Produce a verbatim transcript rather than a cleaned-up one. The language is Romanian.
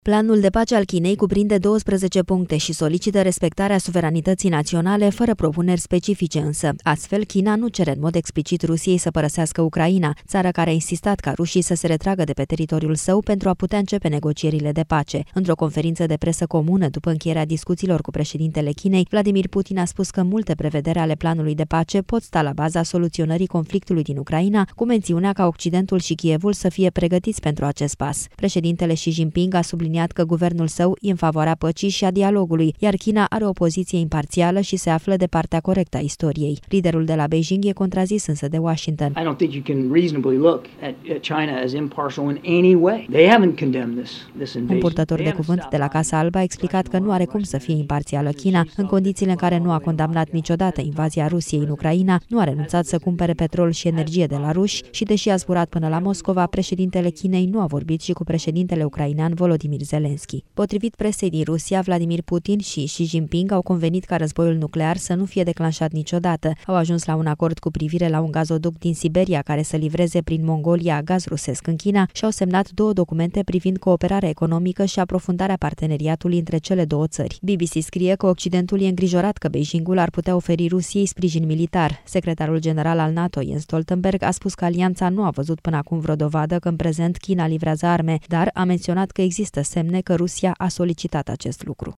Planul de pace al Chinei cuprinde douăsprezece puncte și solicită respectarea suveranității naționale fără propuneri specifice însă. Astfel, China nu cere în mod explicit Rusiei să părăsească Ucraina, țară care a insistat ca rușii să se retragă de pe teritoriul său pentru a putea începe negocierile de pace. Într-o conferință de presă comună după încheierea discuțiilor cu președintele Chinei, Vladimir Putin a spus că multe prevederi ale planului de pace pot sta la baza soluționării conflictului din Ucraina, cu mențiunea ca Occidentul și Kievul să fie pregătiți pentru acest pas. Președintele Xi Jinping a subliniat că guvernul său e în favoarea păcii și a dialogului, iar China are o poziție imparțială și se află de partea corectă a istoriei. Liderul de la Beijing e contrazis însă de Washington. I don't think you can reasonably look at China as impartial in any way. They haven't condemned this this invasion. Un purtător de cuvânt de la Casa Albă a explicat că nu are cum să fie imparțială China, în condițiile în care nu a condamnat niciodată invazia Rusiei în Ucraina, nu a renunțat să cumpere petrol și energie de la ruși și, deși a zburat până la Moscova, președintele Chinei nu a vorbit și cu președintele ucrainean Volodymyr Zelensky. Potrivit presei din Rusia, Vladimir Putin și Xi Jinping au convenit ca războiul nuclear să nu fie declanșat niciodată. Au ajuns la un acord cu privire la un gazoduct din Siberia care să livreze prin Mongolia gaz rusesc în China și au semnat două documente privind cooperarea economică și aprofundarea parteneriatului între cele două țări. B B C scrie că Occidentul e îngrijorat că Beijingul ar putea oferi Rusiei sprijin militar. Secretarul general al NATO, Jens Stoltenberg, a spus că alianța nu a văzut până acum vreo dovadă că în prezent China livrează arme, dar a menționat că există semne că Rusia a solicitat acest lucru.